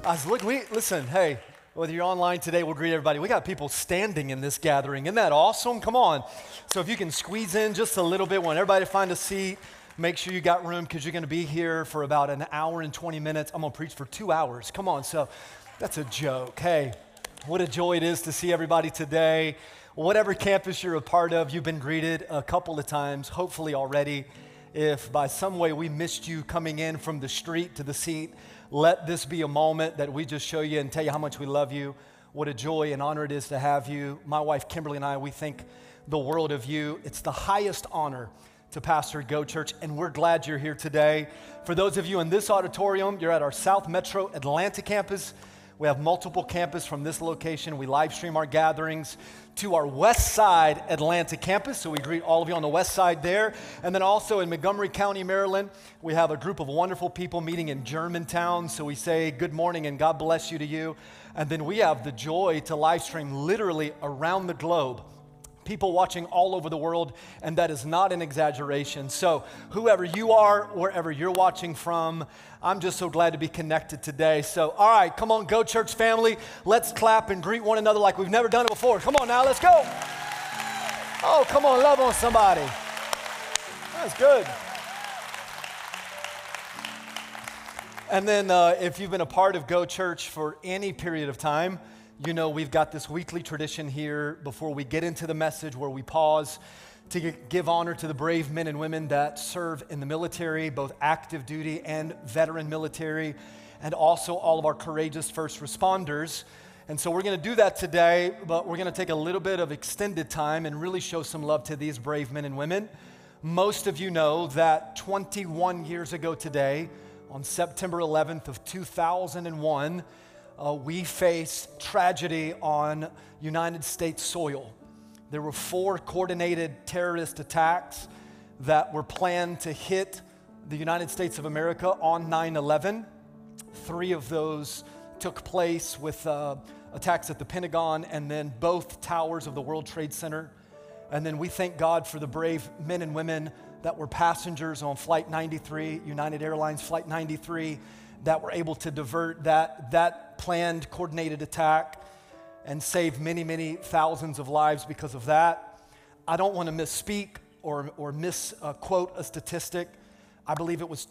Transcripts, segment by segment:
Listen, hey, whether you're online today, we'll greet everybody. We got people standing in this gathering. Isn't that awesome? Come on. So if you can squeeze in just a little bit, want everybody to find a seat. Make sure you got room because you're going to be here for about an hour and 20 minutes. I'm going to preach for 2 hours. Come on. So that's a joke. Hey, what a joy it is to see everybody today. Whatever campus you're a part of, you've been greeted a couple of times, hopefully already. If by some way we missed you coming in from the street to the seat, let this be a moment that we just show you and tell you how much we love you. What a joy and honor it is to have you. My wife, Kimberly, and I, we think the world of you. It's the highest honor to pastor Go Church, and we're glad you're here today. For those of you in this auditorium, you're at our South Metro Atlanta campus. We have multiple campuses from this location. We live stream our gatherings to our West Side Atlanta campus, so we greet all of you on the West Side there. And then also in Montgomery County, Maryland, we have a group of wonderful people meeting in Germantown, so we say good morning and God bless you to you. And then we have the joy to live stream literally around the globe. People watching all over the world, and that is not an exaggeration. So whoever you are, wherever you're watching from, I'm just so glad to be connected today. So, all right, come on, Go Church family. Let's clap and greet one another like we've never done it before. Come on now, let's go. Oh, come on, love on somebody. That's good. And then if you've been a part of Go Church for any period of time, you know we've got this weekly tradition here before we get into the message where we pause to give honor to the brave men and women that serve in the military, both active duty and veteran military, and also all of our courageous first responders. And so we're going to do that today, but we're going to take a little bit of extended time and really show some love to these brave men and women. Most of you know that 21 years ago today, on September 11th of 2001, we faced tragedy on United States soil. There were 4 coordinated terrorist attacks that were planned to hit the United States of America on 9/11. 3 of those took place with attacks at the Pentagon and then both towers of the World Trade Center. And then we thank God for the brave men and women that were passengers on Flight 93, United Airlines Flight 93, that were able to divert that planned coordinated attack and save many, many thousands of lives because of that. I don't want to misspeak or misquote a statistic. I believe it was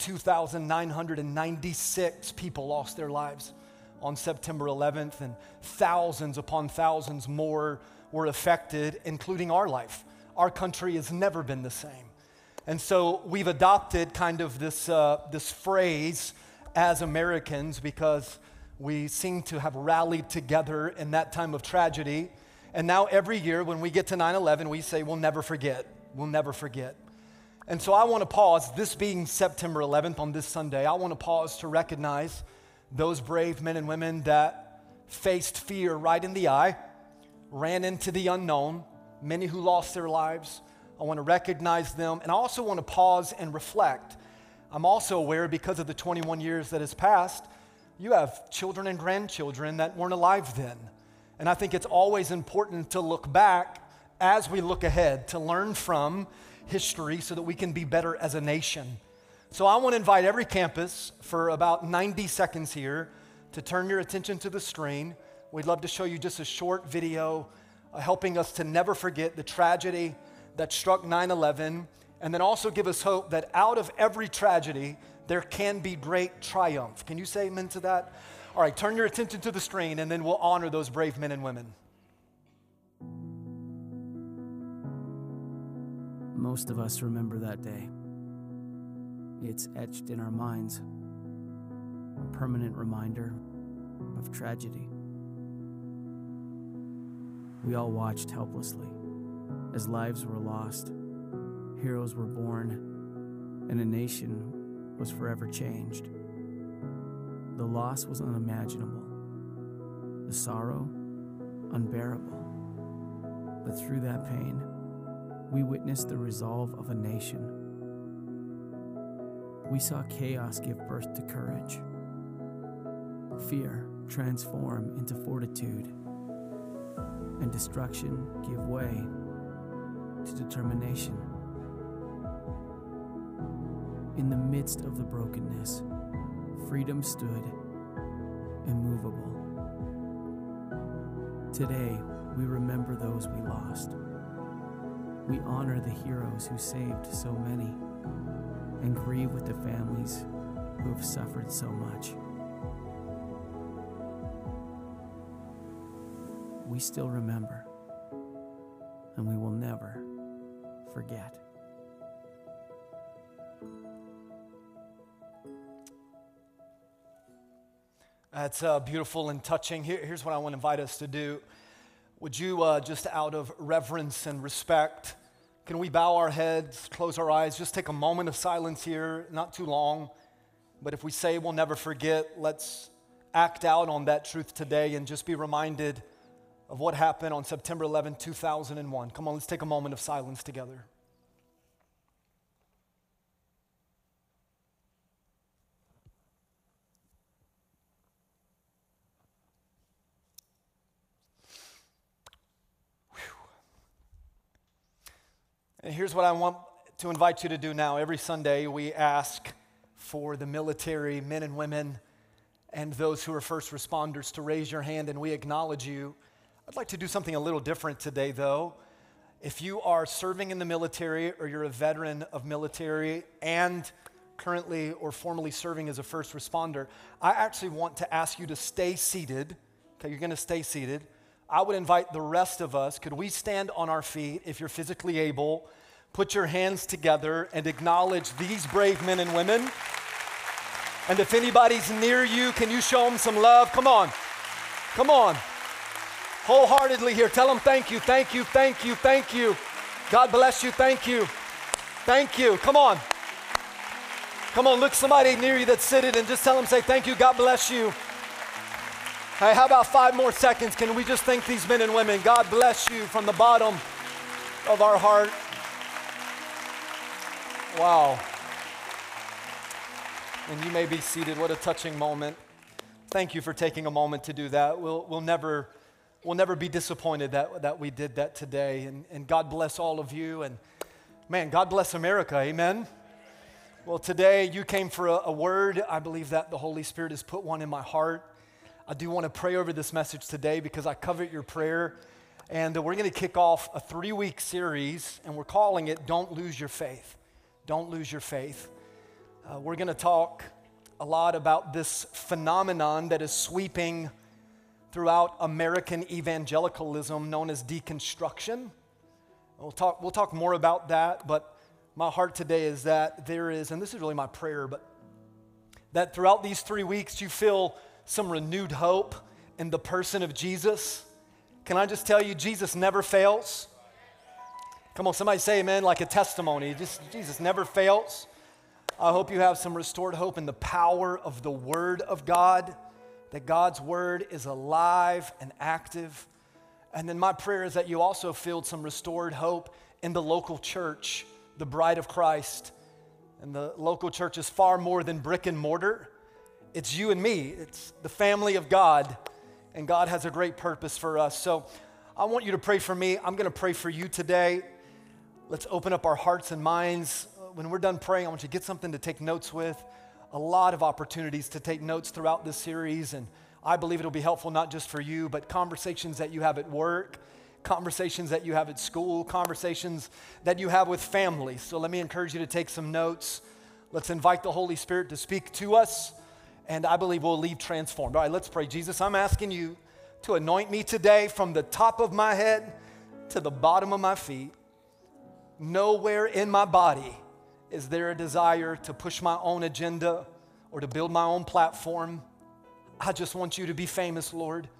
2,996 people lost their lives on September 11th, and thousands upon thousands more were affected, including our life. Our country has never been the same. And so we've adopted kind of this phrase as Americans because we seem to have rallied together in that time of tragedy. And now every year when we get to 9/11, we say, we'll never forget. We'll never forget. And so I want to pause, this being September 11th on this Sunday, I want to pause to recognize those brave men and women that faced fear right in the eye, ran into the unknown, many who lost their lives. I want to recognize them. And I also want to pause and reflect. I'm also aware, because of the 21 years that has passed, you have children and grandchildren that weren't alive then. And I think it's always important to look back as we look ahead, to learn from history so that we can be better as a nation. So I want to invite every campus for about 90 seconds here to turn your attention to the screen. We'd love to show you just a short video helping us to never forget the tragedy that struck 9/11, and then also give us hope that out of every tragedy, there can be great triumph. Can you say amen to that? All right, turn your attention to the screen, and then we'll honor those brave men and women. Most of us remember that day. It's etched in our minds, a permanent reminder of tragedy. We all watched helplessly as lives were lost, heroes were born, and a nation was forever changed. The loss was unimaginable, the sorrow unbearable. But through that pain, we witnessed the resolve of a nation. We saw chaos give birth to courage, fear transform into fortitude, and destruction give way to determination. In the midst of the brokenness, freedom stood immovable. Today, we remember those we lost. We honor the heroes who saved so many and grieve with the families who have suffered so much. We still remember, and we will never forget. That's beautiful and touching. Here's what I want to invite us to do. Would you, just out of reverence and respect, can we bow our heads, close our eyes, just take a moment of silence here, not too long. But if we say we'll never forget, let's act out on that truth today and just be reminded of what happened on September 11, 2001. Come on, let's take a moment of silence together. And here's what I want to invite you to do now. Every Sunday, we ask for the military men and women and those who are first responders to raise your hand, and we acknowledge you. I'd like to do something a little different today, though. If you are serving in the military or you're a veteran of military and currently or formerly serving as a first responder, I actually want to ask you to stay seated. Okay, you're going to stay seated. I would invite the rest of us, could we stand on our feet if you're physically able, put your hands together and acknowledge these brave men and women. And if anybody's near you, can you show them some love? Come on. Come on. Wholeheartedly here. Tell them thank you, thank you, thank you, thank you. God bless you, thank you. Thank you. Come on. Come on, look somebody near you that's sitting and just tell them, say thank you, God bless you. Hey, how about 5 more seconds? Can we just thank these men and women? God bless you from the bottom of our heart. Wow. And you may be seated. What a touching moment. Thank you for taking a moment to do that. We'll never be disappointed that we did that today. And God bless all of you. And man, God bless America. Amen. Well, today you came for a word. I believe that the Holy Spirit has put one in my heart. I do want to pray over this message today because I covet your prayer. And we're going to kick off a 3-week series, and we're calling it Don't Lose Your Faith. Don't lose your faith. We're going to talk a lot about this phenomenon that is sweeping throughout American evangelicalism known as deconstruction. We'll talk more about that, but my heart today is that there is, and this is really my prayer, but that throughout these 3 weeks you feel some renewed hope in the person of Jesus. Can I just tell you, Jesus never fails. Come on, somebody say amen like a testimony. Jesus never fails. I hope you have some restored hope in the power of the Word of God, that God's Word is alive and active. And then my prayer is that you also feel some restored hope in the local church, the bride of Christ. And the local church is far more than brick and mortar. It's you and me. It's the family of God, and God has a great purpose for us. So I want you to pray for me. I'm going to pray for you today. Let's open up our hearts and minds. When we're done praying, I want you to get something to take notes with. A lot of opportunities to take notes throughout this series, and I believe it'll be helpful not just for you, but conversations that you have at work, conversations that you have at school, conversations that you have with family. So let me encourage you to take some notes. Let's invite the Holy Spirit to speak to us, and I believe we'll leave transformed. All right, let's pray. Jesus, I'm asking you to anoint me today from the top of my head to the bottom of my feet. Nowhere in my body is there a desire to push my own agenda or to build my own platform. I just want you to be famous, Lord.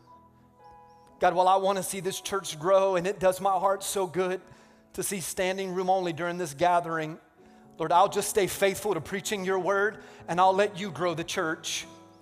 God, while I want to see this church grow, and it does my heart so good to see standing room only during this gathering, Lord, I'll just stay faithful to preaching your word, and I'll let you grow the church.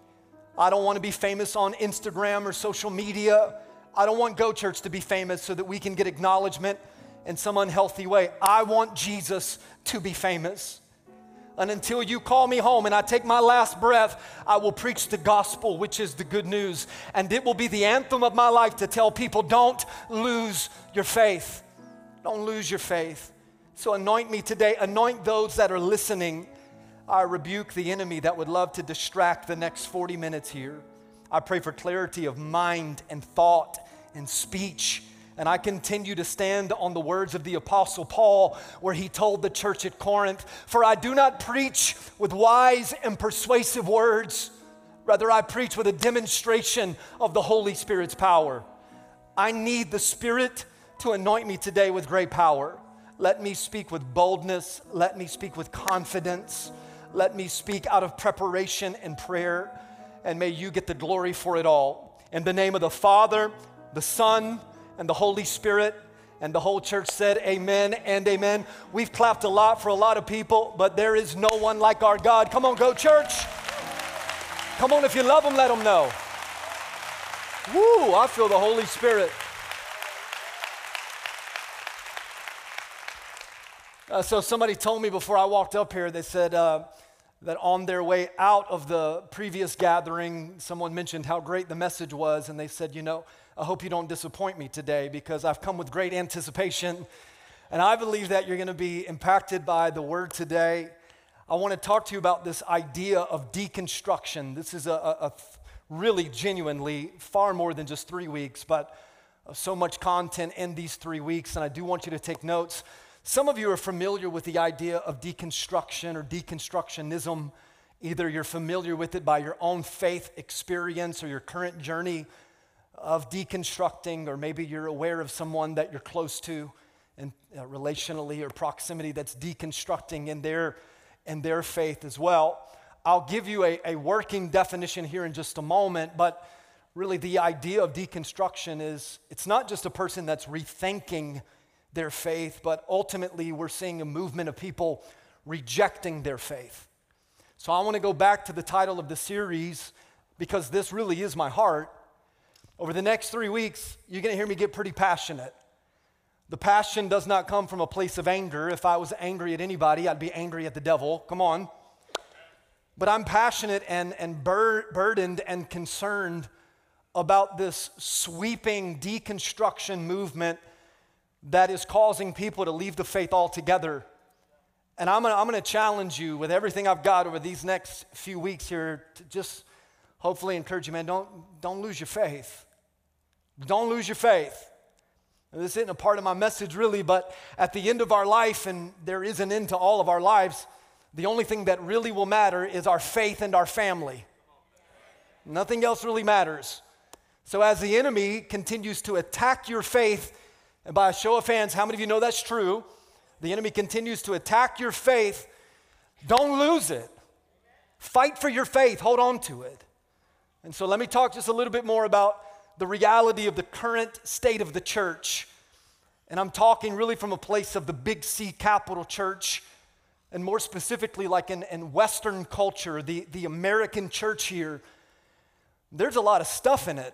I don't want to be famous on Instagram or social media. I don't want Go Church to be famous so that we can get acknowledgement in some unhealthy way. I want Jesus to be famous. And until you call me home and I take my last breath, I will preach the gospel, which is the good news. And it will be the anthem of my life to tell people, don't lose your faith. Don't lose your faith. So anoint me today. Anoint those that are listening. I rebuke the enemy that would love to distract the next 40 minutes here. I pray for clarity of mind and thought and speech. And I continue to stand on the words of the Apostle Paul, where he told the church at Corinth, "For I do not preach with wise and persuasive words. Rather, I preach with a demonstration of the Holy Spirit's power." I need the Spirit to anoint me today with great power. Let me speak with boldness. Let me speak with confidence. Let me speak out of preparation and prayer. And may you get the glory for it all. In the name of the Father, the Son, and the Holy Spirit, and the whole church said amen and amen. We've clapped a lot for a lot of people, but there is no one like our God. Come on, go church. Come on, if you love him, let him know. Woo, I feel the Holy Spirit. So somebody told me before I walked up here, they said that on their way out of the previous gathering, someone mentioned how great the message was, and they said, you know, I hope you don't disappoint me today because I've come with great anticipation, and I believe that you're going to be impacted by the word today. I want to talk to you about this idea of deconstruction. This is a really genuinely far more than just 3 weeks, but so much content in these 3 weeks, and I do want you to take notes. Some of you are familiar with the idea of deconstruction or deconstructionism. Either you're familiar with it by your own faith experience or your current journey of deconstructing, or maybe you're aware of someone that you're close to and relationally or proximity that's deconstructing in their faith as well. I'll give you a working definition here in just a moment, but really the idea of deconstruction is it's not just a person that's rethinking their faith, but ultimately we're seeing a movement of people rejecting their faith. So I want to go back to the title of the series because this really is my heart. Over the next 3 weeks, you're going to hear me get pretty passionate. The passion does not come from a place of anger. If I was angry at anybody, I'd be angry at the devil. Come on. But I'm passionate and burdened and concerned about this sweeping deconstruction movement that is causing people to leave the faith altogether. And I'm gonna challenge you with everything I've got over these next few weeks here to just hopefully encourage you, man, don't lose your faith. Don't lose your faith. And this isn't a part of my message really, but at the end of our life, and there is an end to all of our lives, the only thing that really will matter is our faith and our family. Nothing else really matters. So as the enemy continues to attack your faith, and by a show of hands, how many of you know that's true? The enemy continues to attack your faith. Don't lose it. Fight for your faith. Hold on to it. And so let me talk just a little bit more about the reality of the current state of the church. And I'm talking really from a place of the big C capital church, and more specifically like in Western culture, the American church here. There's a lot of stuff in it.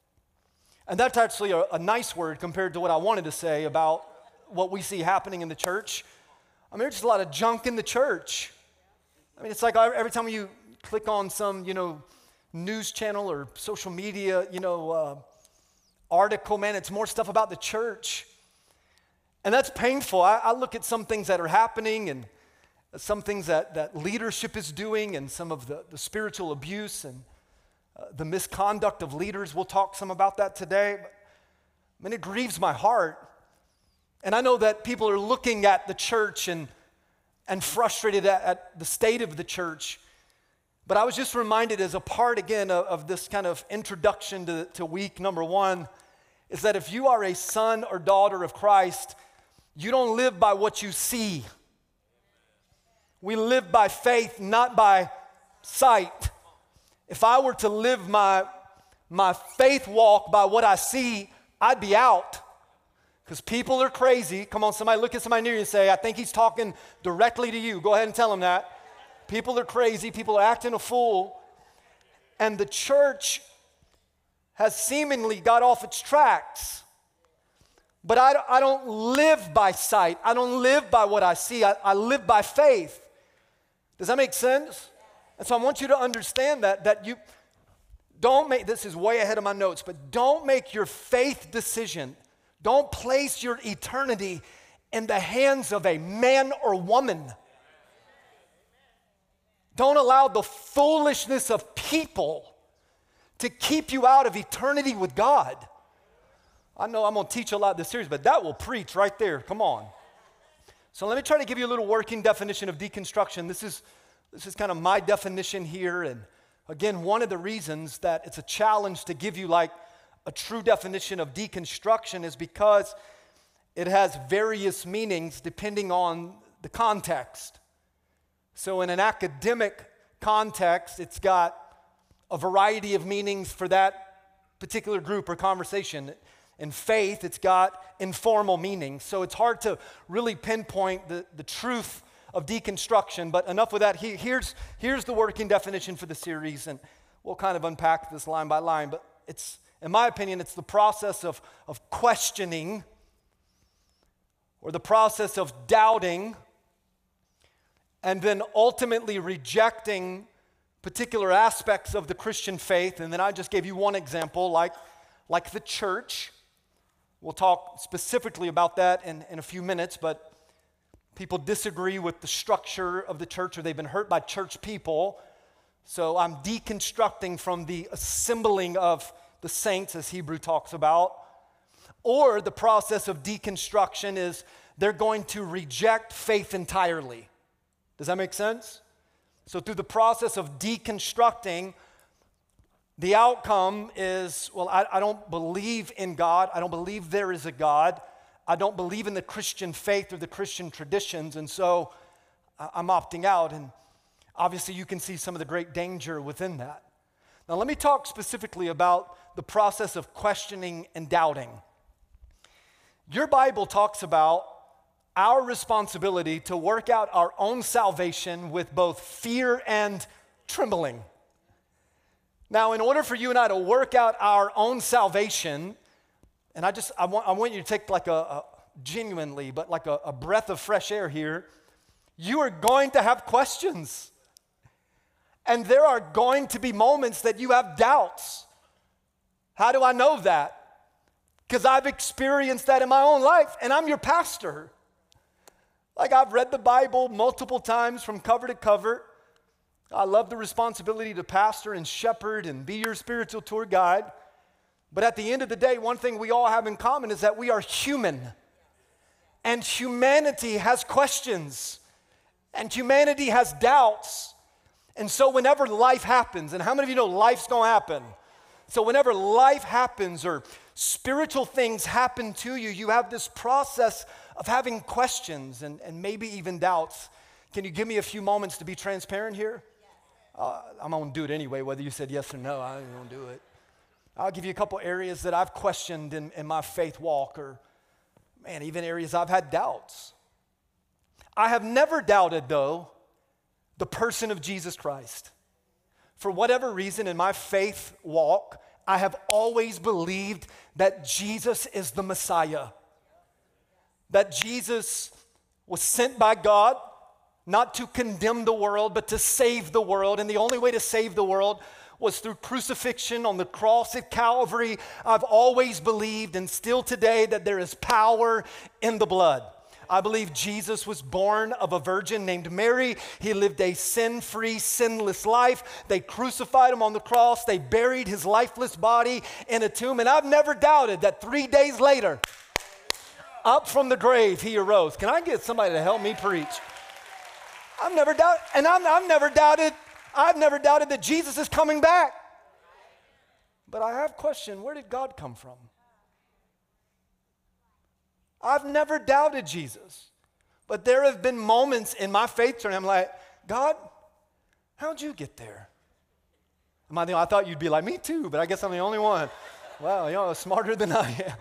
And that's actually a nice word compared to what I wanted to say about what we see happening in the church. I mean, there's just a lot of junk in the church. I mean, it's like every time you click on some, news channel or social media, article, man, it's more stuff about the church. And that's painful. I look at some things that are happening and some things that leadership is doing and some of the spiritual abuse and the misconduct of leaders. We'll talk some about that today. But, I mean, it grieves my heart. And I know that people are looking at the church and frustrated at the state of the church. But I was just reminded as a part, again, of this kind of introduction to week number 1, is that if you are a son or daughter of Christ, you don't live by what you see. We live by faith, not by sight. If I were to live my faith walk by what I see, I'd be out. Because people are crazy. Come on, somebody look at somebody near you and say, I think he's talking directly to you. Go ahead and tell him that. People are crazy. People are acting a fool. And the church has seemingly got off its tracks. But I don't live by sight. I don't live by what I see. I live by faith. Does that make sense? And so I want you to understand that you don't make, this is way ahead of my notes, but don't make your faith decision, don't place your eternity in the hands of a man or woman. Don't allow the foolishness of people to keep you out of eternity with God. I know I'm going to teach a lot this series, but that will preach right there. Come on. So let me try to give you a little working definition of deconstruction. This is kind of my definition here. And again, one of the reasons that it's a challenge to give you like a true definition of deconstruction is because it has various meanings depending on the context. So in an academic context, it's got a variety of meanings for that particular group or conversation. In faith, it's got informal meanings. So it's hard to really pinpoint the truth of deconstruction. But enough with that. Here's the working definition for the series, and we'll kind of unpack this line by line. But it's, in my opinion, it's the process of questioning, or the process of doubting, and then ultimately rejecting particular aspects of the Christian faith. And then I just gave you one example, like the church. We'll talk specifically about that in a few minutes, but people disagree with the structure of the church, or they've been hurt by church people. So I'm deconstructing from the assembling of the saints, as Hebrew talks about. Or the process of deconstruction is they're going to reject faith entirely. Does that make sense? So through the process of deconstructing, the outcome is, well, I don't believe in God. I don't believe there is a God. I don't believe in the Christian faith or the Christian traditions, and so I'm opting out. And obviously you can see some of the great danger within that. Now let me talk specifically about the process of questioning and doubting. Your Bible talks about our responsibility to work out our own salvation with both fear and trembling. Now, in order for you and I to work out our own salvation, and I want you to take like genuinely, but like a breath of fresh air here, you are going to have questions. And there are going to be moments that you have doubts. How do I know that? Because I've experienced that in my own life, and I'm your pastor. Like, I've read the Bible multiple times from cover to cover. I love the responsibility to pastor and shepherd and be your spiritual tour guide. But at the end of the day, one thing we all have in common is that we are human. And humanity has questions. And humanity has doubts. And so whenever life happens, and how many of you know life's going to happen? So whenever life happens or spiritual things happen to you, you have this process of having questions and maybe even doubts. Can you give me a few moments to be transparent here? I'm going to do it anyway, whether you said yes or no, I'm going to do it. I'll give you a couple areas that I've questioned in my faith walk, or, man, even areas I've had doubts. I have never doubted, though, the person of Jesus Christ. For whatever reason in my faith walk, I have always believed that Jesus is the Messiah. That Jesus was sent by God, not to condemn the world, but to save the world. And the only way to save the world was through crucifixion on the cross at Calvary. I've always believed, and still today, that there is power in the blood. I believe Jesus was born of a virgin named Mary. He lived a sin-free, sinless life. They crucified him on the cross. They buried his lifeless body in a tomb. And I've never doubted that 3 days later, up from the grave, he arose. Can I get somebody to help me preach? I've never doubted, and I've never doubted that Jesus is coming back. But I have questioned, where did God come from? I've never doubted Jesus. But there have been moments in my faith journey, I'm like, God, how'd you get there? I thought you'd be like, me too, but I guess I'm the only one. Wow, you're smarter than I am.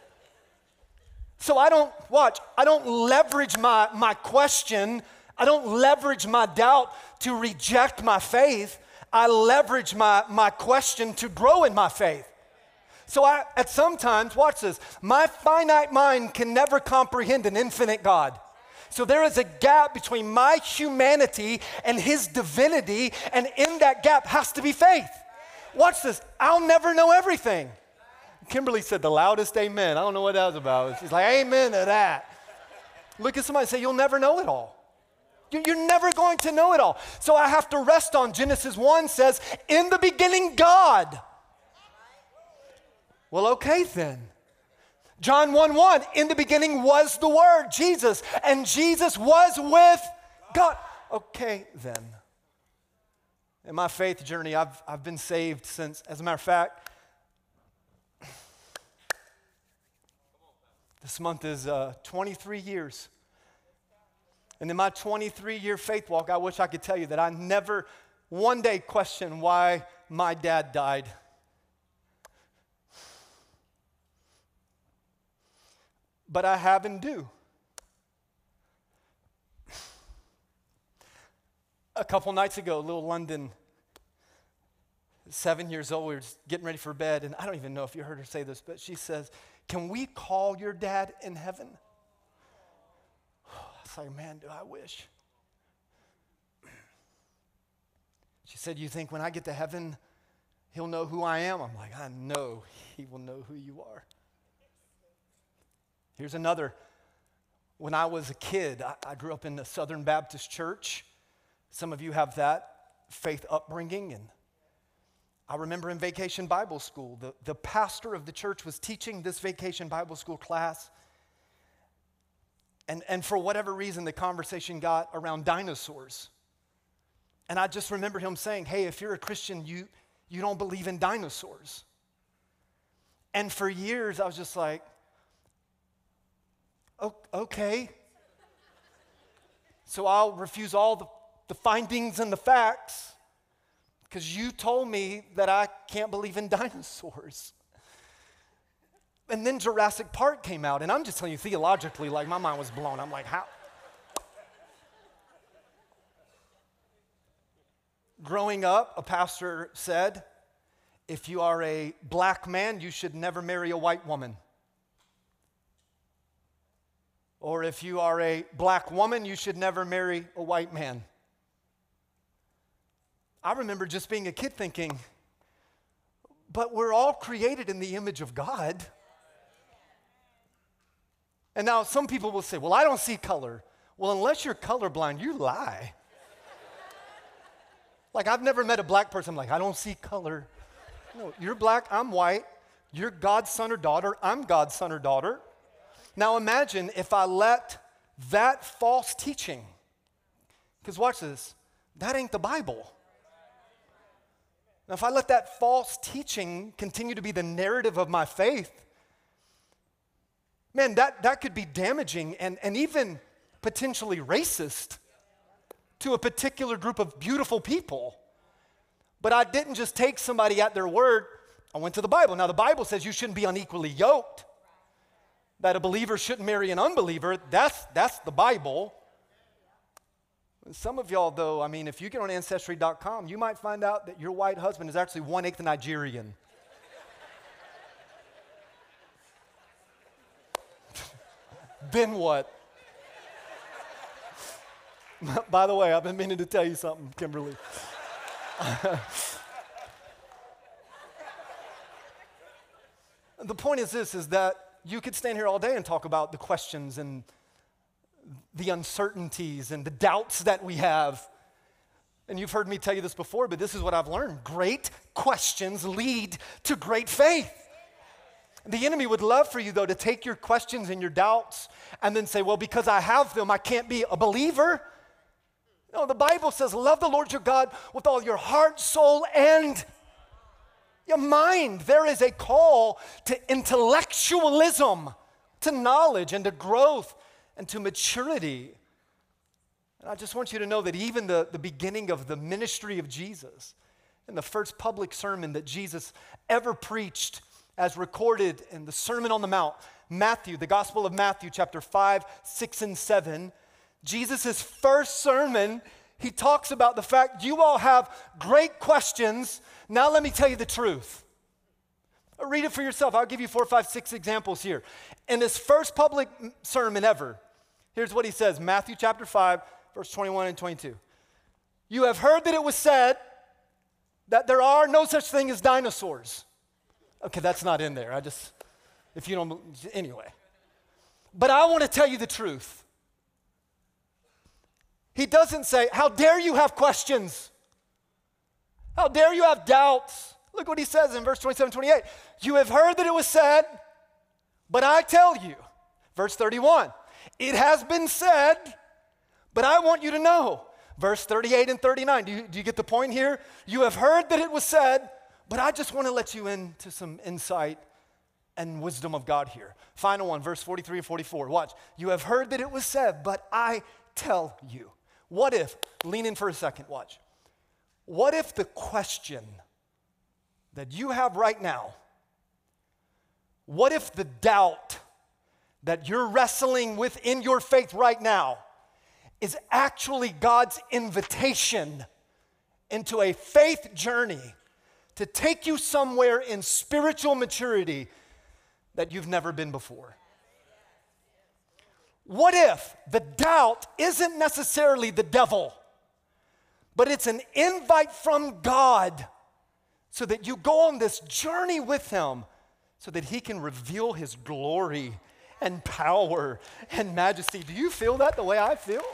So I don't leverage my question, I don't leverage my doubt to reject my faith. I leverage my question to grow in my faith. So at some times, watch this, my finite mind can never comprehend an infinite God. So there is a gap between my humanity and his divinity, and in that gap has to be faith. Watch this, I'll never know everything. Kimberly said the loudest amen. I don't know what that was about. She's like, amen to that. Look at somebody and say, you'll never know it all. You're never going to know it all. So I have to rest on Genesis 1 says, in the beginning, God. Well, okay then. John 1:1, in the beginning was the Word, Jesus, and Jesus was with God. Okay then. In my faith journey, I've been saved since, as a matter of fact, this month is 23 years. And in my 23-year faith walk, I wish I could tell you that I never one day questioned why my dad died. But I have and do. A couple nights ago, little London, 7 years old, we were getting ready for bed, and I don't even know if you heard her say this, but she says, "Can we call your dad in heaven?" I was like, man, do I wish. She said, "You think when I get to heaven, he'll know who I am?" I'm like, I know he will know who you are. Here's another. When I was a kid, I grew up in the Southern Baptist Church. Some of you have that faith upbringing. And I remember in Vacation Bible School, the pastor of the church was teaching this Vacation Bible School class. And for whatever reason, the conversation got around dinosaurs. And I just remember him saying, hey, if you're a Christian, you don't believe in dinosaurs. And for years, I was just like, okay. So I'll refuse all the findings and the facts because you told me that I can't believe in dinosaurs. And then Jurassic Park came out, and I'm just telling you theologically, like my mind was blown. I'm like, how? Growing up, a pastor said, if you are a black man, you should never marry a white woman. Or if you are a black woman, you should never marry a white man. I remember just being a kid thinking, but we're all created in the image of God. And now some people will say, well, I don't see color. Well, unless you're colorblind, you lie. Like, I've never met a black person like, I don't see color. No, you're black, I'm white. You're God's son or daughter, I'm God's son or daughter. Now imagine if I let that false teaching, because watch this, that ain't the Bible. Now if I let that false teaching continue to be the narrative of my faith, man, that could be damaging and even potentially racist to a particular group of beautiful people. But I didn't just take somebody at their word, I went to the Bible. Now the Bible says you shouldn't be unequally yoked. That a believer shouldn't marry an unbeliever, that's the Bible. Some of y'all, though, I mean, if you get on Ancestry.com, you might find out that your white husband is actually 1/8 Nigerian. Then what? By the way, I've been meaning to tell you something, Kimberly. The point is this, is that you could stand here all day and talk about the questions and the uncertainties and the doubts that we have. And you've heard me tell you this before, but this is what I've learned. Great questions lead to great faith. The enemy would love for you, though, to take your questions and your doubts and then say, well, because I have them, I can't be a believer. No, the Bible says, love the Lord your God with all your heart, soul, and your mind. There is a call to intellectualism, to knowledge, and to growth, and to maturity. And I just want you to know that even the beginning of the ministry of Jesus, and the first public sermon that Jesus ever preached, as recorded in the Sermon on the Mount, Matthew, the Gospel of Matthew, chapter 5, 6, and 7, Jesus' first sermon, he talks about the fact you all have great questions. Now let me tell you the truth. Read it for yourself. I'll give you 4, 5, 6 examples here. In his first public sermon ever, here's what he says, Matthew chapter 5, verse 21 and 22. You have heard that it was said that there are no such thing as dinosaurs. Okay, that's not in there. If you don't, anyway. But I want to tell you the truth. He doesn't say, how dare you have questions? How dare you have doubts? Look what he says in verse 27, 28. You have heard that it was said, but I tell you. Verse 31. It has been said, but I want you to know. Verse 38 and 39. Do you get the point here? You have heard that it was said, but I just want to let you into some insight and wisdom of God here. Final one, verse 43 and 44. Watch. You have heard that it was said, but I tell you. What if, lean in for a second, watch. What if the question that you have right now, what if the doubt that you're wrestling with in your faith right now is actually God's invitation into a faith journey to take you somewhere in spiritual maturity that you've never been before? What if the doubt isn't necessarily the devil, but it's an invite from God so that you go on this journey with him so that he can reveal his glory and power and majesty? Do you feel that the way I feel?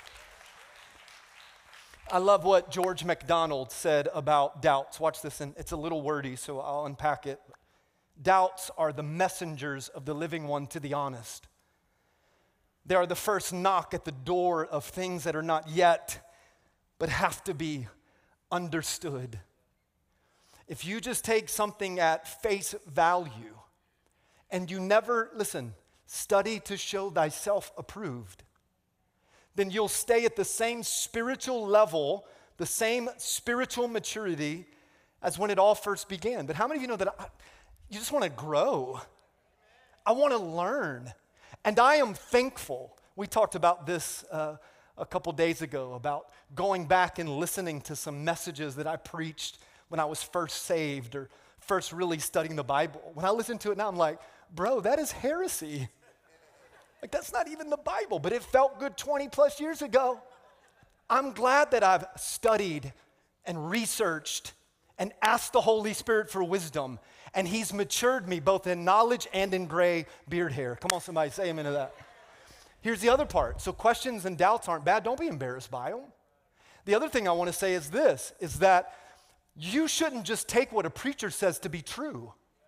I love what George MacDonald said about doubts. Watch this, and it's a little wordy, so I'll unpack it. Doubts are the messengers of the living one to the honest. They are the first knock at the door of things that are not yet, but have to be understood. If you just take something at face value and you never, listen, study to show thyself approved, then you'll stay at the same spiritual level, the same spiritual maturity as when it all first began. But how many of you know that you just want to grow? I want to learn. And I am thankful. We talked about this a couple days ago, about going back and listening to some messages that I preached when I was first saved or first really studying the Bible. When I listen to it now, I'm like, bro, that is heresy. Like, that's not even the Bible, but it felt good 20 plus years ago. I'm glad that I've studied and researched and asked the Holy Spirit for wisdom, and he's matured me both in knowledge and in gray beard hair. Come on, somebody, say amen to that. Here's the other part. So questions and doubts aren't bad. Don't be embarrassed by them. The other thing I want to say is this, is that you shouldn't just take what a preacher says to be true.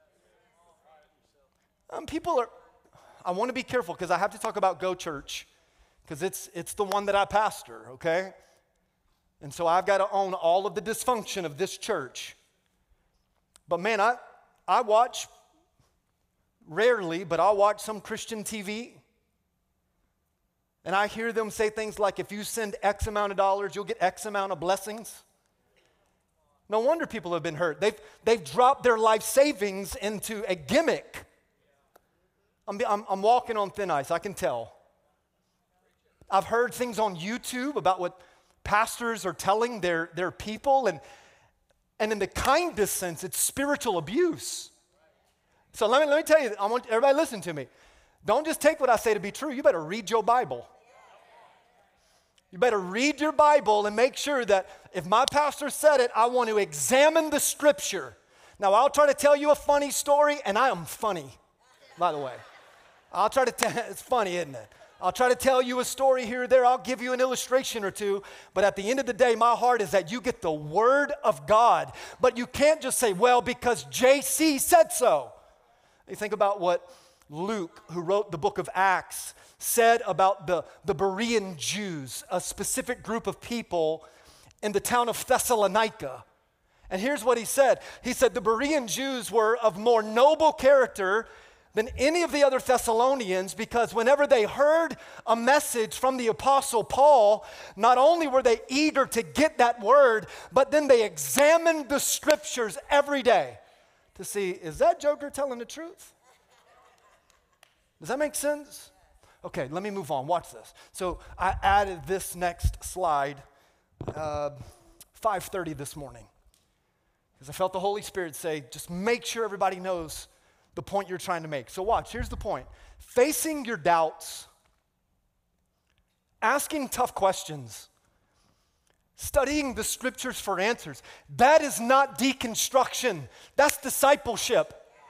I want to be careful because I have to talk about Go Church because it's the one that I pastor, okay? And so I've got to own all of the dysfunction of this church. But man, I watch, rarely, but I'll watch some Christian TV. And I hear them say things like, if you send X amount of dollars, you'll get X amount of blessings. No wonder people have been hurt. They've dropped their life savings into a gimmick. I'm walking on thin ice, I can tell. I've heard things on YouTube about what pastors are telling their people, and in the kindest sense, it's spiritual abuse. So let me tell you, I want everybody to listen to me. Don't just take what I say to be true. You better read your Bible. You better read your Bible and make sure that if my pastor said it, I want to examine the scripture. Now, I'll try to tell you a funny story, and I am funny, by the way. I'll try to tell, it's funny, isn't it? I'll try to tell you a story here or there. I'll give you an illustration or two. But at the end of the day, my heart is that you get the word of God. But you can't just say, well, because JC said so. You think about what Luke, who wrote the book of Acts, said about the Berean Jews, a specific group of people in the town of Thessalonica. And here's what he said. He said the Berean Jews were of more noble character than any of the other Thessalonians, because whenever they heard a message from the Apostle Paul, not only were they eager to get that word, but then they examined the scriptures every day to see, is that joker telling the truth? Does that make sense? Okay, let me move on. Watch this. So I added this next slide, 5:30 this morning, because I felt the Holy Spirit say, just make sure everybody knows the point you're trying to make. So watch, here's the point. Facing your doubts, asking tough questions, studying the scriptures for answers, that is not deconstruction. That's discipleship.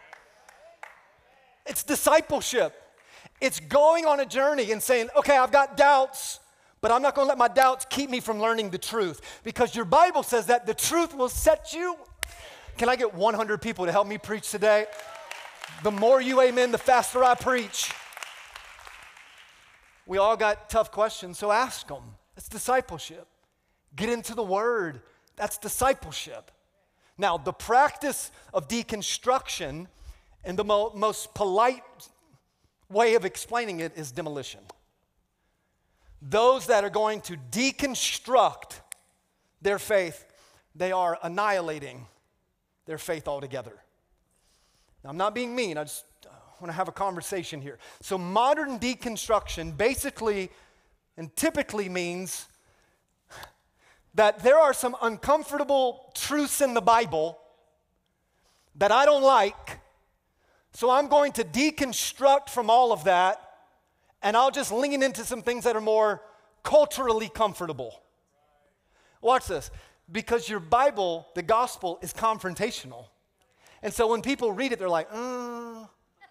It's discipleship. It's going on a journey and saying, okay, I've got doubts, but I'm not going to let my doubts keep me from learning the truth, because your Bible says that the truth will set you Can I get 100 people to help me preach today? The more you amen, the faster I preach. We all got tough questions, so ask them. It's discipleship. Get into the Word. That's discipleship. Now, the practice of deconstruction, and the most polite way of explaining it, is demolition. Those that are going to deconstruct their faith, they are annihilating their faith altogether. Now, I'm not being mean. I just want to have a conversation here. So modern deconstruction basically and typically means that there are some uncomfortable truths in the Bible that I don't like, so I'm going to deconstruct from all of that, and I'll just lean into some things that are more culturally comfortable. Watch this. Because your Bible, the gospel, is confrontational. And so when people read it, they're like, I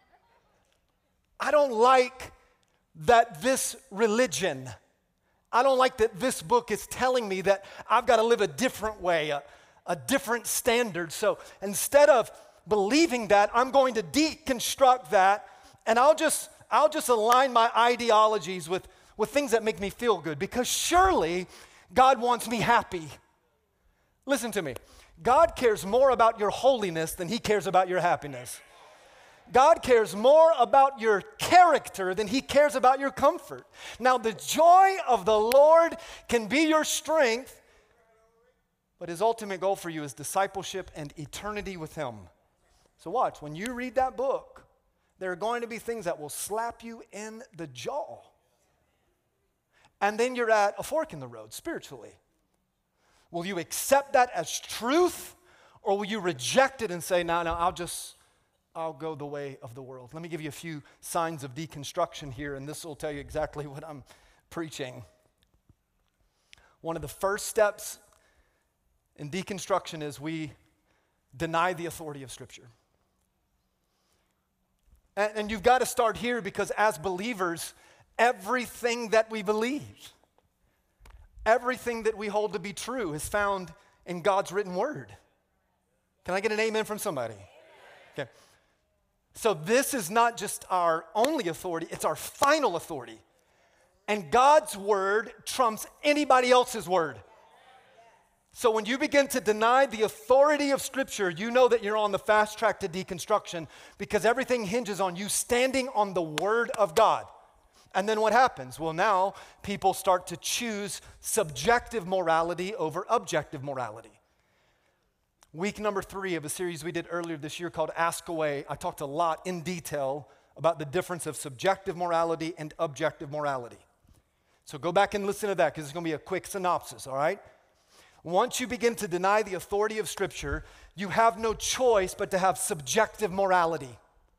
don't like that this religion, I don't like that this book is telling me that I've got to live a different way, a different standard. So instead of believing that, I'm going to deconstruct that, and I'll just align my ideologies with things that make me feel good, because surely God wants me happy. Listen to me. God cares more about your holiness than he cares about your happiness. God cares more about your character than he cares about your comfort. Now, the joy of the Lord can be your strength, but his ultimate goal for you is discipleship and eternity with him. So watch, when you read that book, there are going to be things that will slap you in the jaw. And then you're at a fork in the road spiritually. Will you accept that as truth, or will you reject it and say, no, I'll go the way of the world? Let me give you a few signs of deconstruction here, and this will tell you exactly what I'm preaching. One of the first steps in deconstruction is we deny the authority of Scripture. And you've got to start here, because as believers, everything that we believe, everything that we hold to be true is found in God's written word. Can I get an amen from somebody? Okay. So this is not just our only authority, it's our final authority. And God's word trumps anybody else's word. So when you begin to deny the authority of Scripture, you know that you're on the fast track to deconstruction, because everything hinges on you standing on the Word of God. And then what happens? Well, now people start to choose subjective morality over objective morality. Week number 3 of a series we did earlier this year called Ask Away, I talked a lot in detail about the difference of subjective morality and objective morality. So go back and listen to that, because it's going to be a quick synopsis, all right? Once you begin to deny the authority of Scripture, you have no choice but to have subjective morality.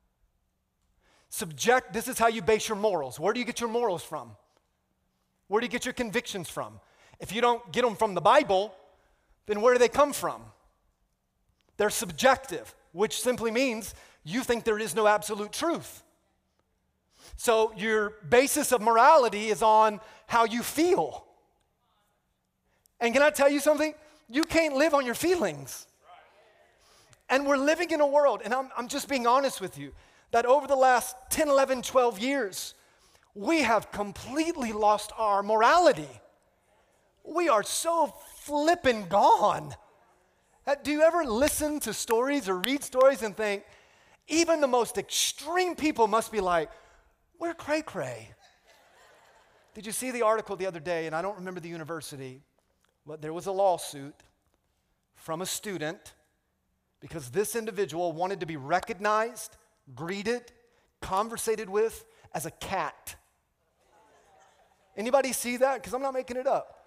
This is how you base your morals. Where do you get your morals from? Where do you get your convictions from? If you don't get them from the Bible, then where do they come from? They're subjective, which simply means you think there is no absolute truth. So your basis of morality is on how you feel. And can I tell you something? You can't live on your feelings. And we're living in a world, and I'm just being honest with you, that over the last 10, 11, 12 years, we have completely lost our morality. We are so flippin' gone. Do you ever listen to stories or read stories and think, even the most extreme people must be like, we're cray-cray. Did you see the article the other day, and I don't remember the university, but there was a lawsuit from a student because this individual wanted to be recognized, greeted, conversated with as a cat. Anybody see that? Because I'm not making it up.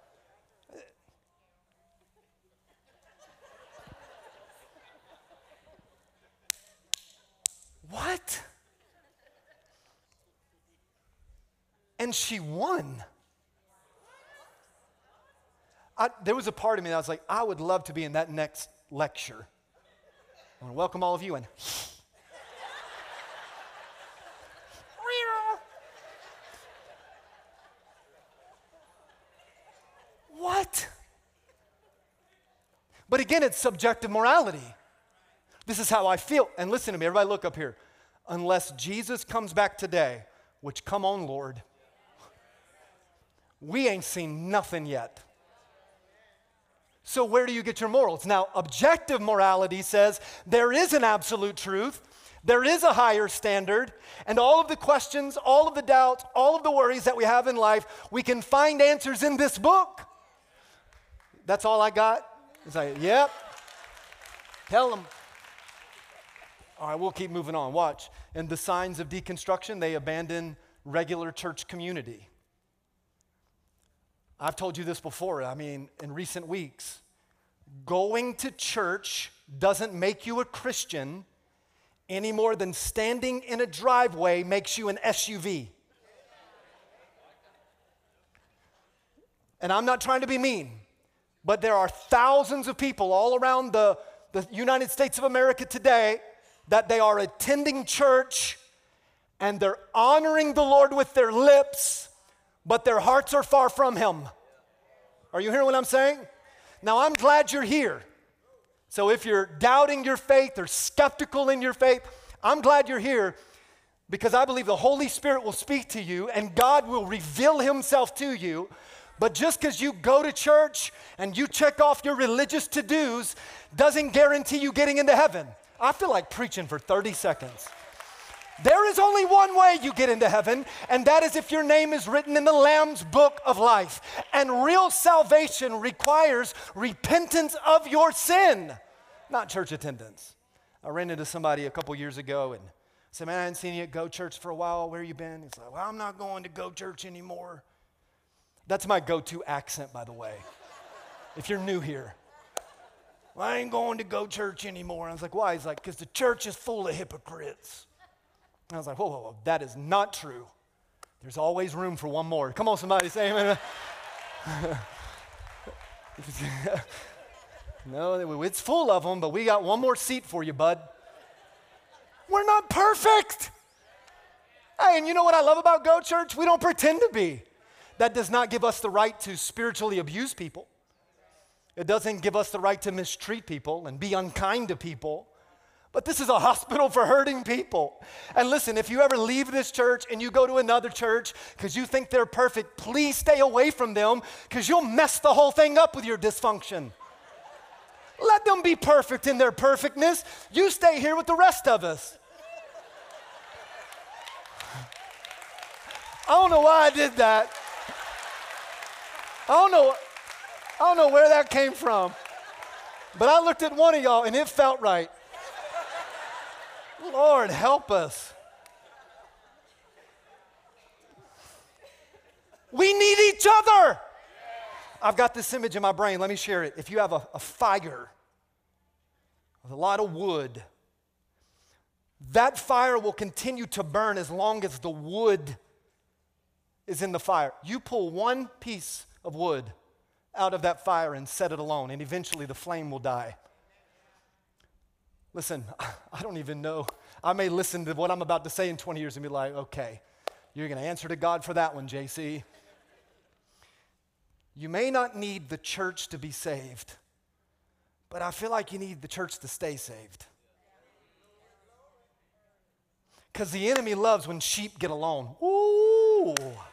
What? And she won. There was a part of me that was like, I would love to be in that next lecture. I want to welcome all of you and what? But again, it's subjective morality. This is how I feel. And listen to me, everybody look up here. Unless Jesus comes back today, which come on, Lord, we ain't seen nothing yet. So where do you get your morals? Now, objective morality says there is an absolute truth, there is a higher standard, and all of the questions, all of the doubts, all of the worries that we have in life, we can find answers in this book. That's all I got? It's like, yep. Tell them. All right, we'll keep moving on. Watch. And the signs of deconstruction, they abandon regular church community. I've told you this before, in recent weeks. Going to church doesn't make you a Christian any more than standing in a driveway makes you an SUV. And I'm not trying to be mean, but there are thousands of people all around the United States of America today that they are attending church and they're honoring the Lord with their lips, but their hearts are far from Him. Are you hearing what I'm saying? Now, I'm glad you're here. So if you're doubting your faith or skeptical in your faith, I'm glad you're here because I believe the Holy Spirit will speak to you and God will reveal Himself to you. But just because you go to church and you check off your religious to-dos doesn't guarantee you getting into heaven. I feel like preaching for 30 seconds. There is only one way you get into heaven, and that is if your name is written in the Lamb's book of life. And real salvation requires repentance of your sin, not church attendance. I ran into somebody a couple years ago and said, man, I hadn't seen you at Go Church for a while. Where you been? He's like, well, I'm not going to Go Church anymore. That's my go-to accent, by the way, if you're new here. Well, I ain't going to Go Church anymore. I was like, why? He's like, because the church is full of hypocrites. And I was like, whoa, that is not true. There's always room for one more. Come on, somebody, say amen. No, it's full of them, but we got one more seat for you, bud. We're not perfect. Hey, and you know what I love about Go Church? We don't pretend to be. That does not give us the right to spiritually abuse people. It doesn't give us the right to mistreat people and be unkind to people. But this is a hospital for hurting people. And listen, if you ever leave this church and you go to another church because you think they're perfect, please stay away from them because you'll mess the whole thing up with your dysfunction. Let them be perfect in their perfectness. You stay here with the rest of us. I don't know why I did that. I don't know where that came from. But I looked at one of y'all and it felt right. Lord, help us. We need each other. I've got this image in my brain. Let me share it. If you have a fire with a lot of wood, that fire will continue to burn as long as the wood is in the fire. You pull one piece of wood out of that fire and set it alone, and eventually the flame will die. Listen, I don't even know. I may listen to what I'm about to say in 20 years and be like, okay, you're going to answer to God for that one, JC. You may not need the church to be saved, but I feel like you need the church to stay saved. Because the enemy loves when sheep get alone. Ooh.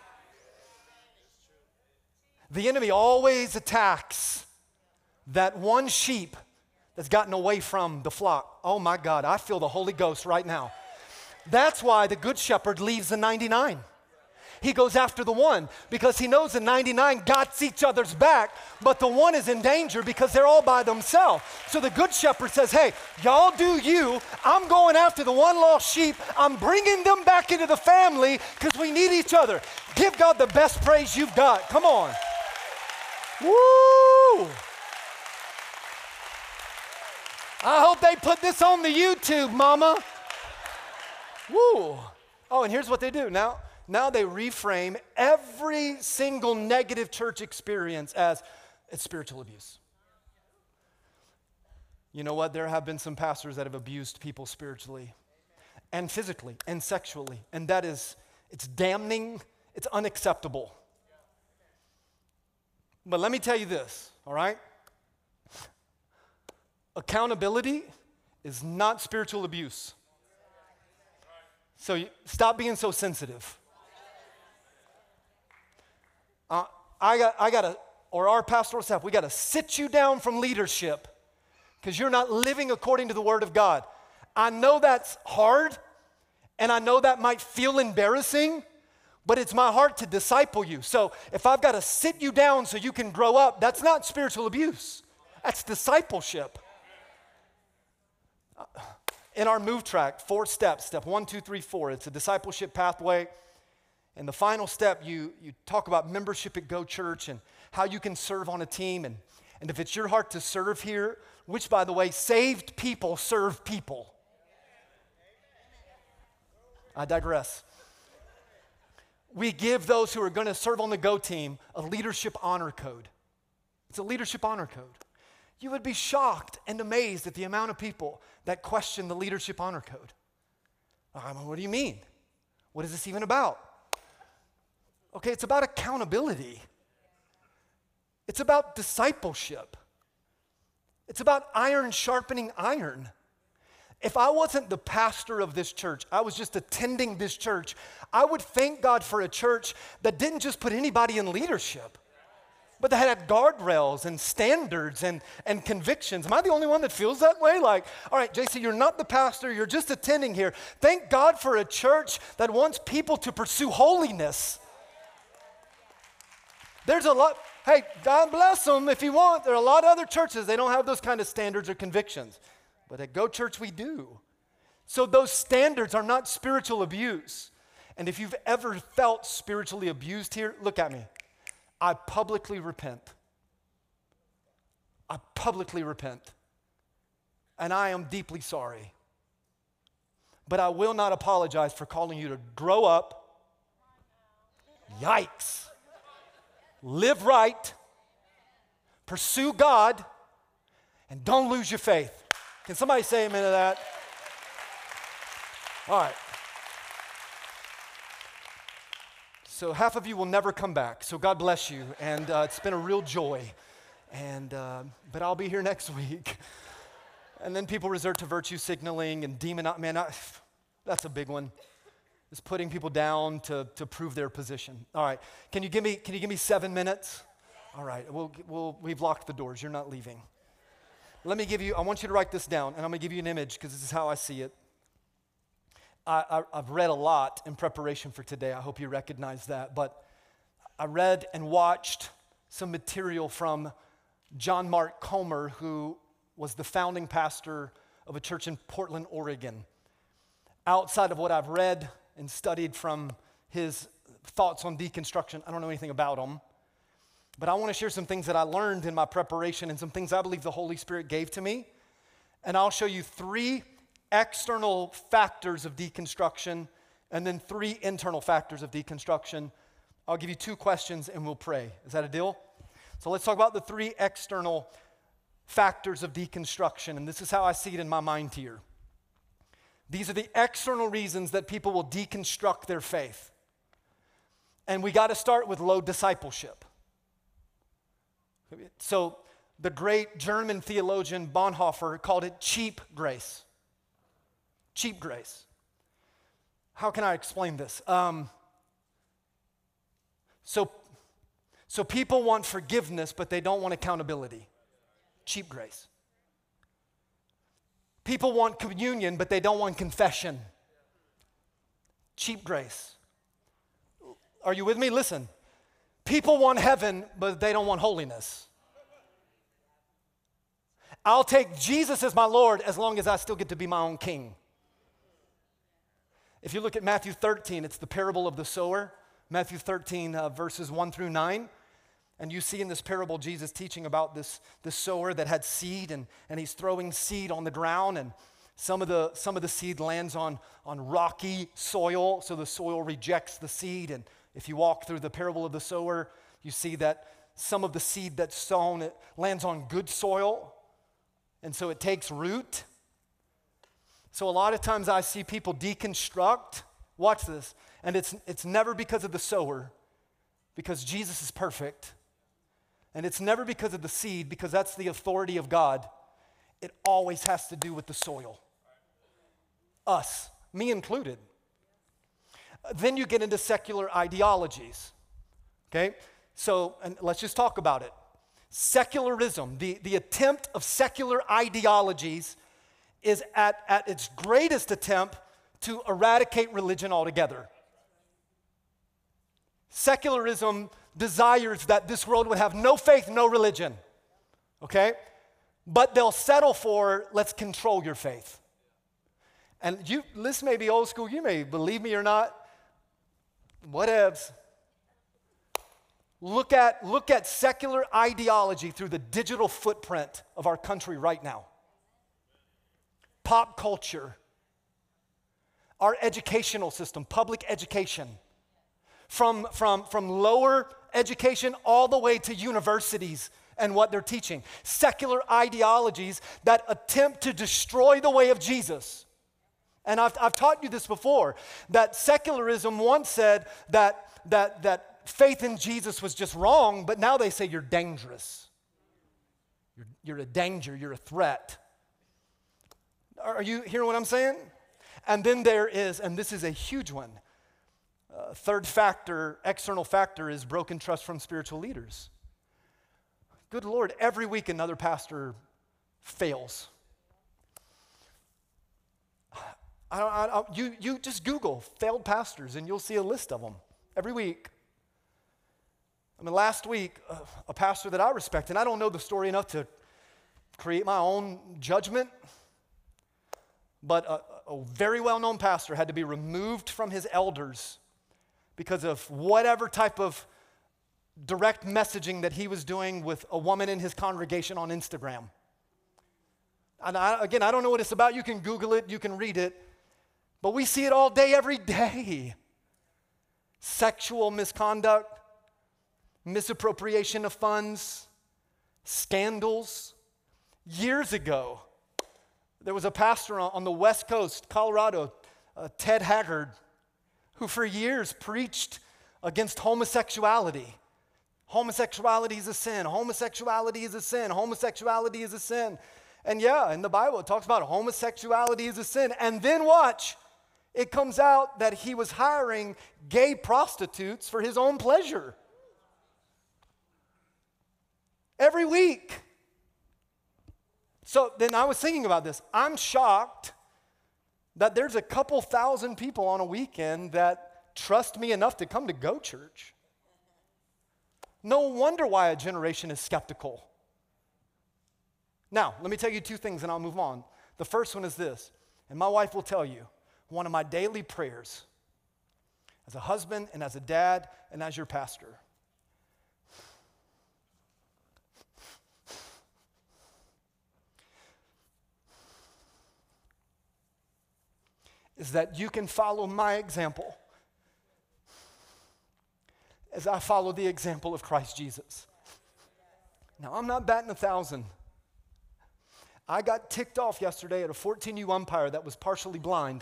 The enemy always attacks that one sheep that's gotten away from the flock. Oh my God, I feel the Holy Ghost right now. That's why the good shepherd leaves the 99. He goes after the one because he knows the 99 got each other's back, but the one is in danger because they're all by themselves. So the good shepherd says, hey, y'all do you. I'm going after the one lost sheep. I'm bringing them back into the family because we need each other. Give God the best praise you've got. Come on. Woo! I hope they put this on the YouTube, mama. Woo! Oh, and here's what they do. Now they reframe every single negative church experience as it's spiritual abuse. You know what? There have been some pastors that have abused people spiritually and physically and sexually, and that is, it's damning, it's unacceptable. But let me tell you this, all right? Accountability is not spiritual abuse. So stop being so sensitive. Our pastoral staff, we got to sit you down from leadership because you're not living according to the Word of God. I know that's hard, and I know that might feel embarrassing, but it's my heart to disciple you. So if I've got to sit you down so you can grow up, that's not spiritual abuse. That's discipleship. In our move track, 4 steps, step 1, 2, 3, 4, it's a discipleship pathway. And the final step, you talk about membership at Go Church and how you can serve on a team. And if it's your heart to serve here, which, by the way, saved people serve people. I digress. We give those who are going to serve on the Go team a leadership honor code. It's a leadership honor code. You would be shocked and amazed at the amount of people that question the leadership honor code. What do you mean? What is this even about? Okay, it's about accountability. It's about discipleship. It's about iron sharpening iron. If I wasn't the pastor of this church, I was just attending this church, I would thank God for a church that didn't just put anybody in leadership, but that had guardrails and standards and convictions. Am I the only one that feels that way? Like, all right, JC, you're not the pastor, you're just attending here. Thank God for a church that wants people to pursue holiness. There's a lot, hey, God bless them if you want. There are a lot of other churches, they don't have those kind of standards or convictions. But at Go Church, we do. So those standards are not spiritual abuse. And if you've ever felt spiritually abused here, look at me. I publicly repent. I publicly repent. And I am deeply sorry. But I will not apologize for calling you to grow up. Yikes. Live right. Pursue God. And don't lose your faith. Can somebody say amen to that? All right. So half of you will never come back. So God bless you. And it's been a real joy. And but I'll be here next week. And then people resort to virtue signaling and that's a big one. It's putting people down to prove their position. All right. Can you give me 7 minutes? All right. We've locked the doors. You're not leaving. I want you to write this down, and I'm going to give you an image because this is how I see it. I've read a lot in preparation for today. I hope you recognize that. But I read and watched some material from John Mark Comer, who was the founding pastor of a church in Portland, Oregon. Outside of what I've read and studied from his thoughts on deconstruction, I don't know anything about him. But I want to share some things that I learned in my preparation and some things I believe the Holy Spirit gave to me. And I'll show you 3 external factors of deconstruction and then 3 internal factors of deconstruction. I'll give you 2 questions and we'll pray. Is that a deal? So let's talk about the 3 external factors of deconstruction. And this is how I see it in my mind here. These are the external reasons that people will deconstruct their faith. And we got to start with low discipleship. So the great German theologian Bonhoeffer called it cheap grace. Cheap grace. How can I explain this? So people want forgiveness, but they don't want accountability. Cheap grace. People want communion, but they don't want confession. Cheap grace. Are you with me? Listen. People want heaven, but they don't want holiness. I'll take Jesus as my Lord as long as I still get to be my own king. If you look at Matthew 13, it's the parable of the sower. Matthew 13, verses 1 through 9. And you see in this parable Jesus teaching about this sower that had seed, and he's throwing seed on the ground, and some of the seed lands on rocky soil, so the soil rejects the seed. And if you walk through the parable of the sower, you see that some of the seed that's sown, it lands on good soil, and so it takes root. So a lot of times I see people deconstruct, watch this, and it's never because of the sower, because Jesus is perfect. And it's never because of the seed, because that's the authority of God. it always has to do with the soil. Us, me included. Then you get into secular ideologies, okay? So, and let's just talk about it. Secularism, the attempt of secular ideologies is at its greatest attempt to eradicate religion altogether. Secularism desires that this world would have no faith, no religion, okay? But they'll settle for, let's control your faith. And this may be old school, you may believe me or not, whatevs. Look at secular ideology through the digital footprint of our country right now. Pop culture, our educational system, public education, from lower education all the way to universities and what they're teaching. Secular ideologies that attempt to destroy the way of Jesus. And I've taught you this before, that secularism once said that faith in Jesus was just wrong, but now they say you're dangerous. You're a danger, you're a threat. Are you hearing what I'm saying? And then there is, and this is a huge one, third factor, external factor, is broken trust from spiritual leaders. Good Lord, every week another pastor fails. You just Google failed pastors and you'll see a list of them every week. I mean, last week, a pastor that I respect, and I don't know the story enough to create my own judgment, but a very well-known pastor had to be removed from his elders because of whatever type of direct messaging that he was doing with a woman in his congregation on Instagram. And I don't know what it's about. You can Google it, you can read it, but we see it all day, every day. Sexual misconduct, misappropriation of funds, scandals. Years ago, there was a pastor on the West Coast, Colorado, Ted Haggard, who for years preached against homosexuality. Homosexuality is a sin. Homosexuality is a sin. Homosexuality is a sin. And yeah, in the Bible it talks about homosexuality is a sin. And then watch, it comes out that he was hiring gay prostitutes for his own pleasure. Every week. So then I was thinking about this. I'm shocked that there's a couple thousand people on a weekend that trust me enough to come to Go Church. No wonder why a generation is skeptical. Now, let me tell you two things and I'll move on. The first one is this, and my wife will tell you, one of my daily prayers as a husband and as a dad and as your pastor is that you can follow my example as I follow the example of Christ Jesus. Now, I'm not batting 1,000. I got ticked off yesterday at a 14U umpire that was partially blind.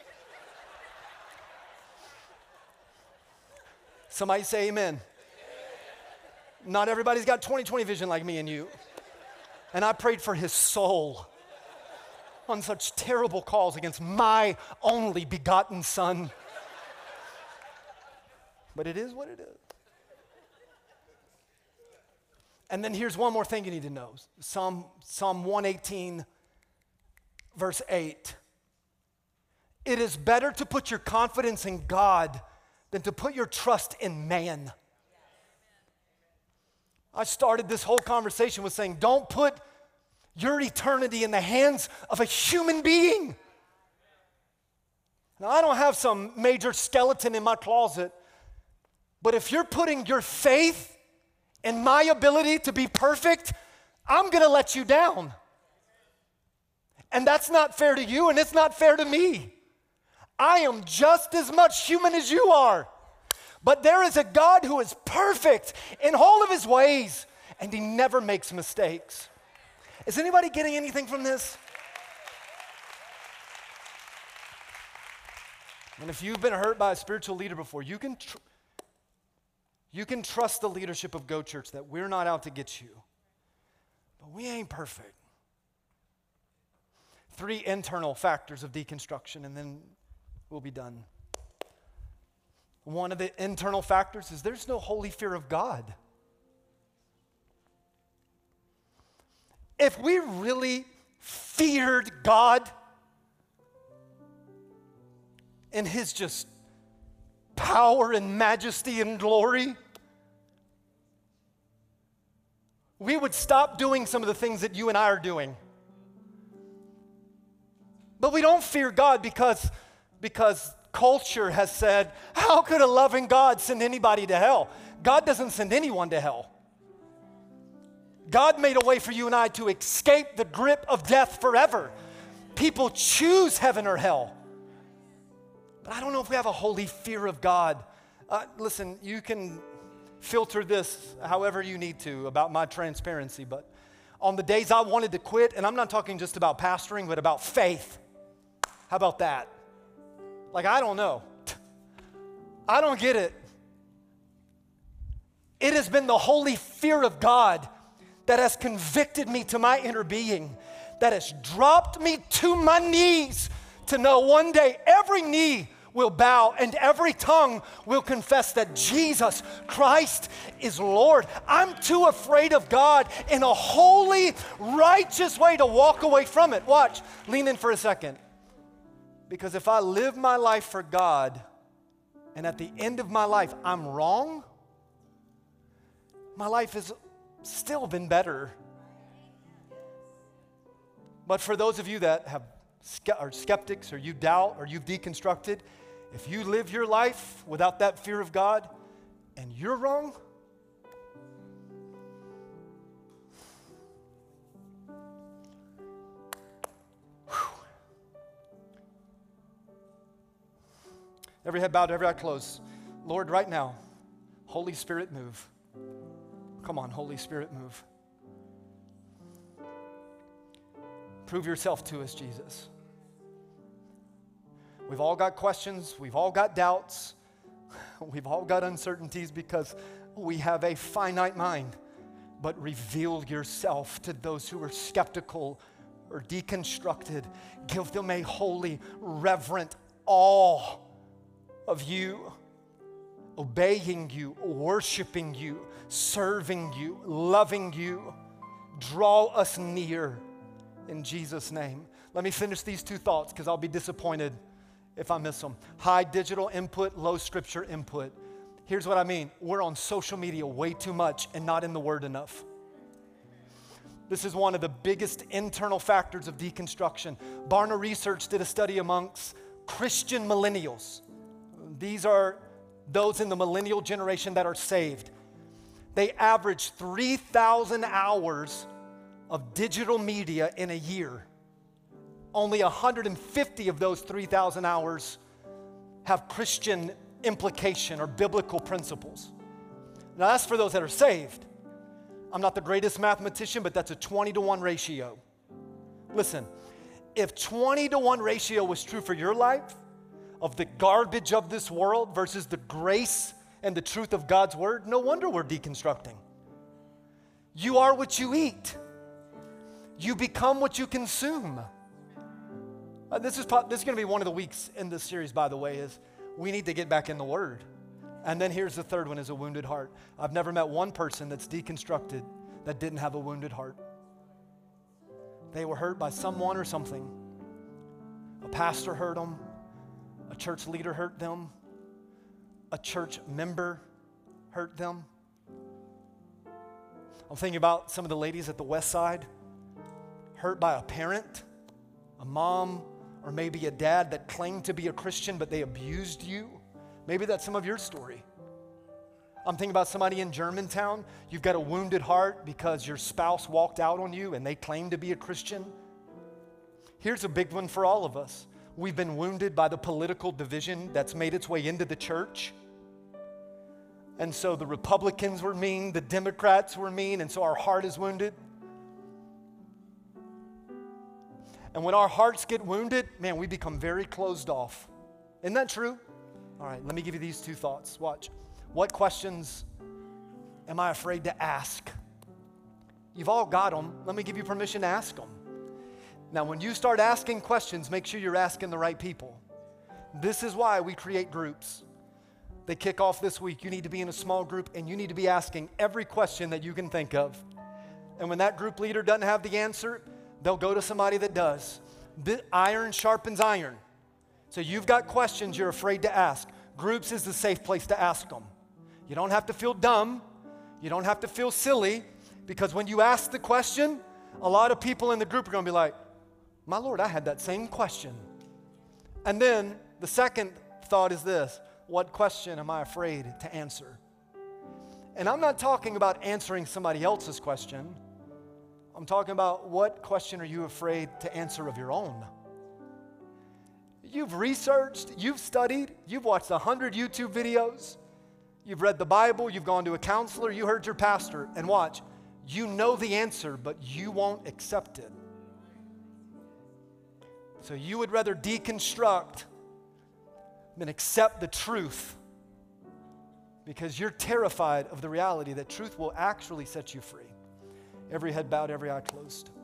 Somebody say amen. Not everybody's got 20/20 vision like me and you. And I prayed for his soul on such terrible calls against my only begotten son. But it is what it is. And then here's one more thing you need to know. Psalm 118, verse 8. It is better to put your confidence in God than to put your trust in man. I started this whole conversation with saying, don't put your eternity in the hands of a human being. Now, I don't have some major skeleton in my closet, but if you're putting your faith in my ability to be perfect, I'm going to let you down. And that's not fair to you, and it's not fair to me. I am just as much human as you are. But there is a God who is perfect in all of his ways, and he never makes mistakes. Is anybody getting anything from this? And if you've been hurt by a spiritual leader before, you can trust the leadership of Go Church that we're not out to get you. But we ain't perfect. 3 internal factors of deconstruction, and then we'll be done. One of the internal factors is there's no holy fear of God. If we really feared God in His just power and majesty and glory, we would stop doing some of the things that you and I are doing. But we don't fear God because culture has said, how could a loving God send anybody to hell? God doesn't send anyone to hell. God made a way for you and I to escape the grip of death forever. People choose heaven or hell. But I don't know if we have a holy fear of God. Listen, you can filter this however you need to about my transparency, but on the days I wanted to quit, and I'm not talking just about pastoring, but about faith. How about that? Like, I don't know. I don't get it. It has been the holy fear of God that has convicted me to my inner being, that has dropped me to my knees to know one day every knee will bow and every tongue will confess that Jesus Christ is Lord. I'm too afraid of God in a holy, righteous way to walk away from it. Watch, lean in for a second. Because if I live my life for God and at the end of my life I'm wrong, my life has still been better. But for those of you that are skeptics, or you doubt, or you've deconstructed, if you live your life without that fear of God and you're wrong, every head bowed, every eye closed. Lord, right now, Holy Spirit, move. Come on, Holy Spirit, move. Prove yourself to us, Jesus. We've all got questions. We've all got doubts. We've all got uncertainties because we have a finite mind. But reveal yourself to those who are skeptical or deconstructed. Give them a holy, reverent awe of you, obeying you, worshiping you, serving you, loving you. Draw us near in Jesus' name. Let me finish these 2 thoughts because I'll be disappointed if I miss them. High digital input, low scripture input. Here's what I mean. We're on social media way too much and not in the Word enough. This is one of the biggest internal factors of deconstruction. Barna Research did a study amongst Christian millennials. These are those in the millennial generation that are saved. They average 3,000 hours of digital media in a year. Only 150 of those 3,000 hours have Christian implication or biblical principles. Now that's for those that are saved. I'm not the greatest mathematician, but that's a 20-to-1 ratio. Listen, if 20-to-1 ratio was true for your life, of the garbage of this world versus the grace and the truth of God's word, no wonder we're deconstructing. You are what you eat. You become what you consume. This is going to be one of the weeks in this series, by the way, is we need to get back in the Word. And then here's the third one, is a wounded heart. I've never met one person that's deconstructed that didn't have a wounded heart. They were hurt by someone or something. A pastor hurt them. A church leader hurt them. A church member hurt them. I'm thinking about some of the ladies at the West Side, hurt by a parent, a mom, or maybe a dad that claimed to be a Christian, but they abused you. Maybe that's some of your story. I'm thinking about somebody in Germantown. You've got a wounded heart because your spouse walked out on you and they claimed to be a Christian. Here's a big one for all of us. We've been wounded by the political division that's made its way into the church. And so the Republicans were mean, the Democrats were mean, and so our heart is wounded. And when our hearts get wounded, man, we become very closed off. Isn't that true? All right, let me give you these 2 thoughts. Watch. What questions am I afraid to ask? You've all got them. Let me give you permission to ask them. Now, when you start asking questions, make sure you're asking the right people. This is why we create groups. They kick off this week. You need to be in a small group, and you need to be asking every question that you can think of. And when that group leader doesn't have the answer, they'll go to somebody that does. Iron sharpens iron. So you've got questions you're afraid to ask. Groups is the safe place to ask them. You don't have to feel dumb. You don't have to feel silly, because when you ask the question, a lot of people in the group are going to be like, my Lord, I had that same question. And then the second thought is this: what question am I afraid to answer? And I'm not talking about answering somebody else's question. I'm talking about, what question are you afraid to answer of your own? You've researched, you've studied, you've watched 100 YouTube videos, you've read the Bible, you've gone to a counselor, you heard your pastor, and watch, you know the answer, but you won't accept it. So you would rather deconstruct than accept the truth, because you're terrified of the reality that truth will actually set you free. Every head bowed, every eye closed.